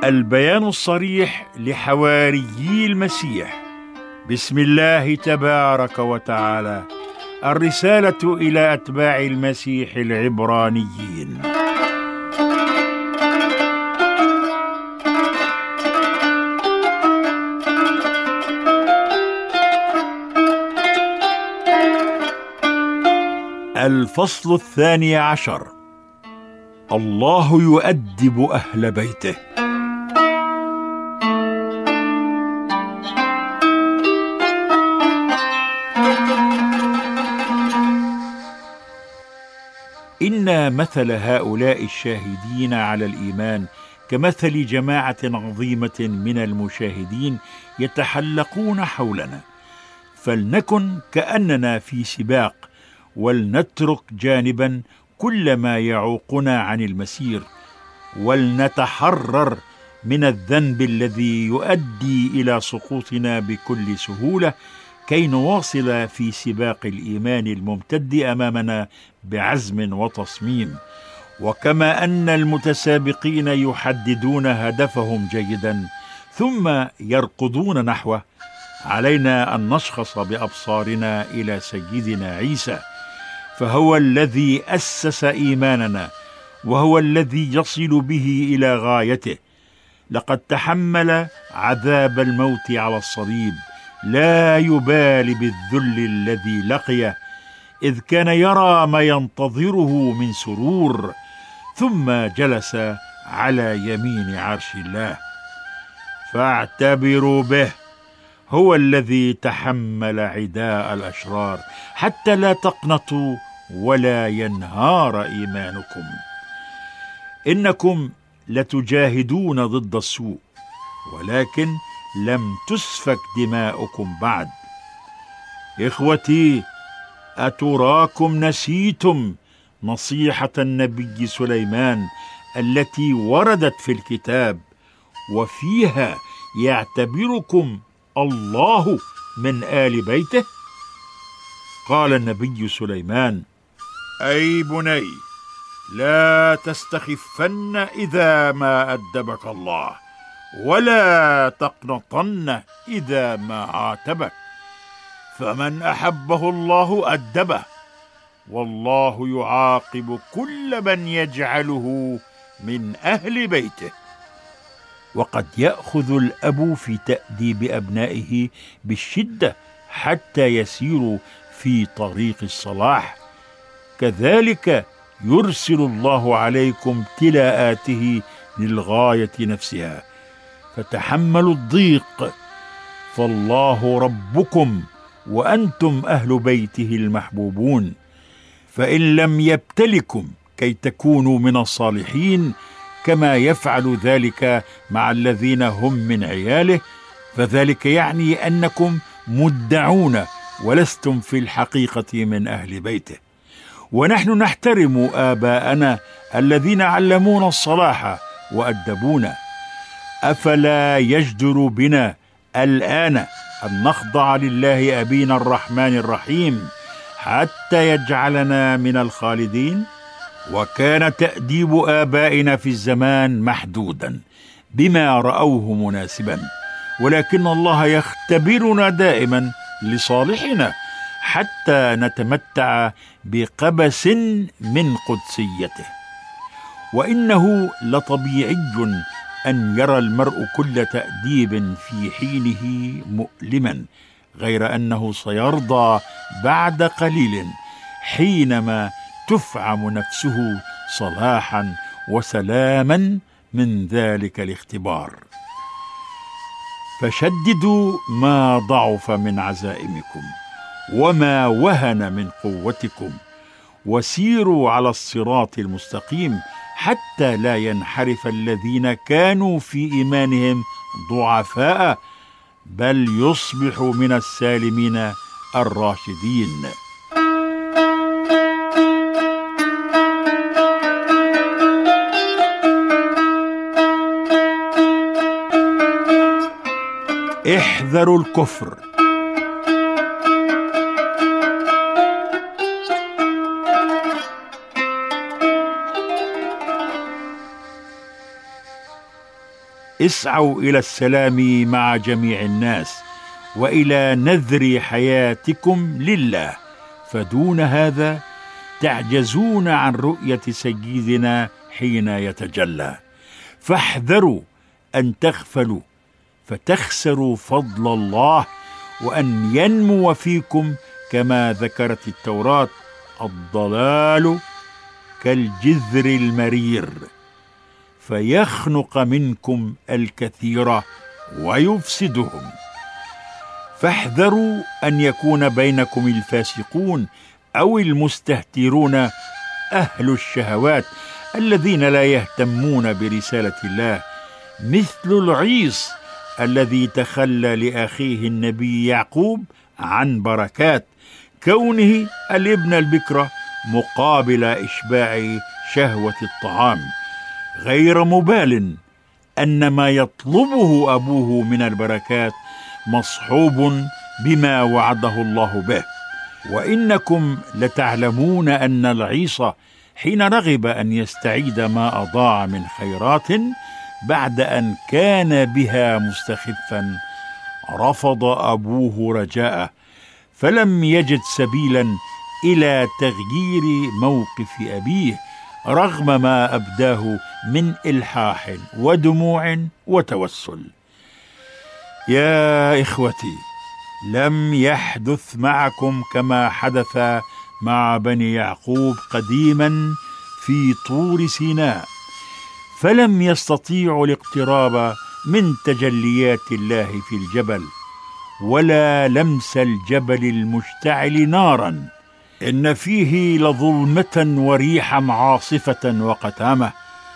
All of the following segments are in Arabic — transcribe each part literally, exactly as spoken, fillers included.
البيان الصريح لحواريي المسيح. بسم الله تبارك وتعالى. الرسالة إلى أتباع المسيح العبرانيين. الفصل الثاني عشر. الله يؤدب أهل بيته. إن مثل هؤلاء الشاهدين على الإيمان كمثل جماعة عظيمة من المشاهدين يتحلقون حولنا، فلنكن كأننا في سباق، ولنترك جانبا كل ما يعوقنا عن المسير، ولنتحرر من الذنب الذي يؤدي إلى سقوطنا بكل سهولة، كي نواصل في سباق الإيمان الممتد أمامنا بعزم وتصميم. وكما أن المتسابقين يحددون هدفهم جيدا ثم يركضون نحوه، علينا أن نشخص بأبصارنا إلى سيدنا عيسى، فهو الذي أسس إيماننا، وهو الذي يصل به إلى غايته. لقد تحمل عذاب الموت على الصليب، لا يبالي بالذل الذي لقيه، إذ كان يرى ما ينتظره من سرور، ثم جلس على يمين عرش الله. فاعتبروا به، هو الذي تحمل عداء الأشرار، حتى لا تقنطوا ولا ينهار إيمانكم. إنكم لتجاهدون ضد السوء، ولكن لم تسفك دماؤكم بعد. إخوتي، أتراكم نسيتم نصيحة النبي سليمان التي وردت في الكتاب، وفيها يعتبركم الله من آل بيته؟ قال النبي سليمان: أي بني، لا تستخفن إذا ما أدبك الله، ولا تقنطن إذا ما عاتبك، فمن أحبه الله أدبه، والله يعاقب كل من يجعله من أهل بيته. وقد يأخذ الأب في تأديب أبنائه بالشدة حتى يسيروا في طريق الصلاح، كذلك يرسل الله عليكم ابتلاءاته للغاية نفسها، فتحملوا الضيق، فالله ربكم وأنتم أهل بيته المحبوبون. فإن لم يبتلكم كي تكونوا من الصالحين كما يفعل ذلك مع الذين هم من عياله، فذلك يعني أنكم مدعون ولستم في الحقيقة من أهل بيته. ونحن نحترم آباءنا الذين علمونا الصلاح وأدبونا. أفلا يجدر بنا الآن أن نخضع لله أبينا الرحمن الرحيم حتى يجعلنا من الخالدين؟ وكان تأديب آبائنا في الزمان محدودا بما رأوه مناسبا، ولكن الله يختبرنا دائما لصالحنا حتى نتمتع بقبس من قدسيته. وإنه لطبيعي أن يرى المرء كل تأديب في حينه مؤلما، غير أنه سيرضى بعد قليل حينما تفعم نفسه صلاحا وسلاما من ذلك الاختبار. فشددوا ما ضعف من عزائمكم وما وهن من قوتكم، وسيروا على الصراط المستقيم حتى لا ينحرف الذين كانوا في إيمانهم ضعفاء، بل يصبحوا من السالمين الراشدين. احذروا الكفر. اسعوا إلى السلام مع جميع الناس وإلى نذر حياتكم لله، فدون هذا تعجزون عن رؤية سيدنا حين يتجلى. فاحذروا أن تغفلوا فتخسروا فضل الله، وأن ينمو فيكم كما ذكرت التوراة الضلال كالجذر المرير، فيخنق منكم الكثير ويفسدهم. فاحذروا أن يكون بينكم الفاسقون أو المستهترون أهل الشهوات الذين لا يهتمون برسالة الله، مثل العيص الذي تخلى لأخيه النبي يعقوب عن بركات كونه الابن البكر مقابل إشباع شهوة الطعام، غير مبال أن ما يطلبه أبوه من البركات مصحوب بما وعده الله به. وإنكم لتعلمون أن العيص حين رغب أن يستعيد ما أضاع من خيرات بعد أن كان بها مستخفا، رفض أبوه رجاءه، فلم يجد سبيلا إلى تغيير موقف أبيه رغم ما أبداه من إلحاح ودموع وتوسل. يا إخوتي، لم يحدث معكم كما حدث مع بني يعقوب قديما في طور سيناء، فلم يستطيعوا الاقتراب من تجليات الله في الجبل ولا لمس الجبل المشتعل نارا، إن فيه لظلمة وريحا عاصفة وقتامة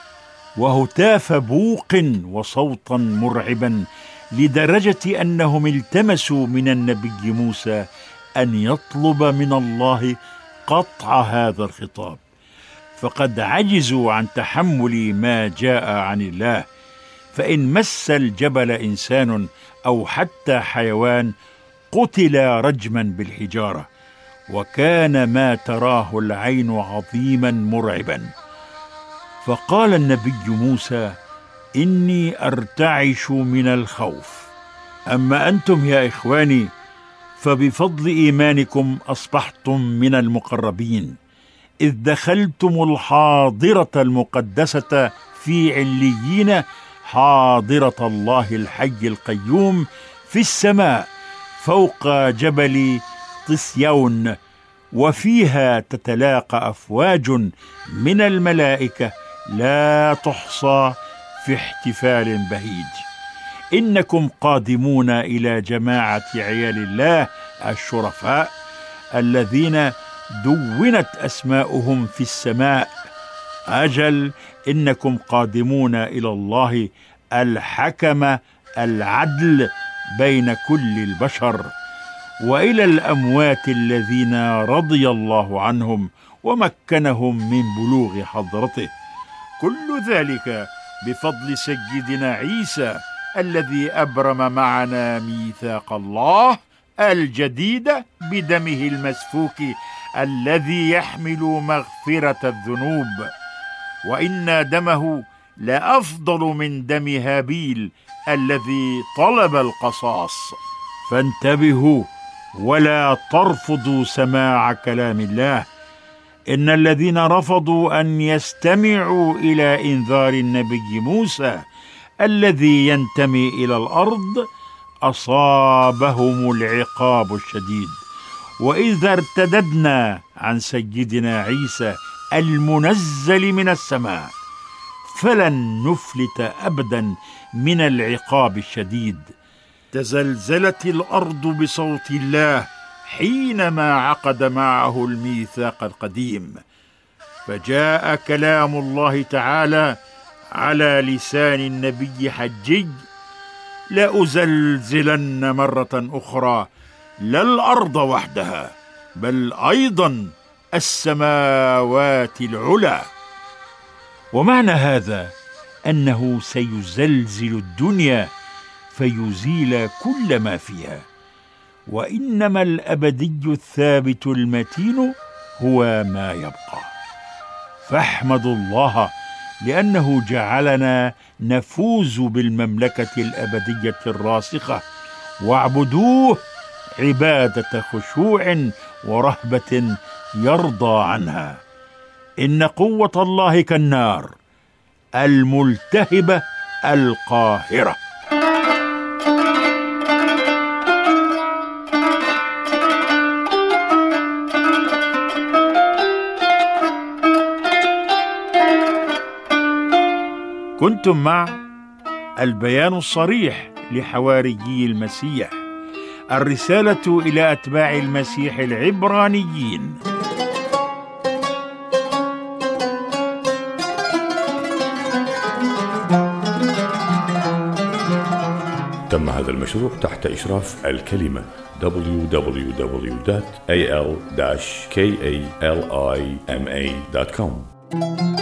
وهتاف بوق وصوتا مرعبا، لدرجة أنهم التمسوا من النبي موسى أن يطلب من الله قطع هذا الخطاب، فقد عجزوا عن تحمل ما جاء عن الله. فإن مس الجبل إنسان أو حتى حيوان قتل رجما بالحجارة، وكان ما تراه العين عظيما مرعبا. فقال النبي موسى: إني أرتعش من الخوف. أما أنتم يا إخواني فبفضل إيمانكم أصبحتم من المقربين، إذ دخلتم الحاضرة المقدسة في عليين، حاضرة الله الحي القيوم في السماء فوق جبل طسيون، وفيها تتلاقى أفواج من الملائكة لا تحصى في احتفال بهيج. إنكم قادمون إلى جماعة عيال الله الشرفاء الذين دونت أسماؤهم في السماء. أجل، إنكم قادمون إلى الله الحكم العدل بين كل البشر، وإلى الأموات الذين رضي الله عنهم ومكنهم من بلوغ حضرته. كل ذلك بفضل سيدنا عيسى الذي أبرم معنا ميثاق الله الجديد بدمه المسفوك الذي يحمل مغفرة الذنوب، وإن دمه لأفضل من دم هابيل الذي طلب القصاص. فانتبهوا ولا ترفضوا سماع كلام الله. إن الذين رفضوا أن يستمعوا إلى إنذار النبي موسى الذي ينتمي إلى الأرض أصابهم العقاب الشديد. وإذا ارتددنا عن سيدنا عيسى المنزل من السماء فلن نفلت أبدا من العقاب الشديد. تزلزلت الأرض بصوت الله حينما عقد معه الميثاق القديم، فجاء كلام الله تعالى على لسان النبي حجي: لأزلزلن مرة أخرى لا الأرض وحدها بل أيضا السماوات العلى. ومعنى هذا أنه سيزلزل الدنيا فيزيل كل ما فيها، وإنما الأبدي الثابت المتين هو ما يبقى. فاحمدوا الله لأنه جعلنا نفوز بالمملكة الأبدية الراسخة. واعبدوه عبادة خشوع ورهبة يرضى عنها. إن قوة الله كالنار الملتهبة القاهرة. كنتم مع البيان الصريح لحواريي المسيح، الرسالة إلى أتباع المسيح العبرانيين. تم هذا المشروع تحت إشراف الكلمة دبليو دبليو دبليو دوت إيه إل كاليما دوت كوم.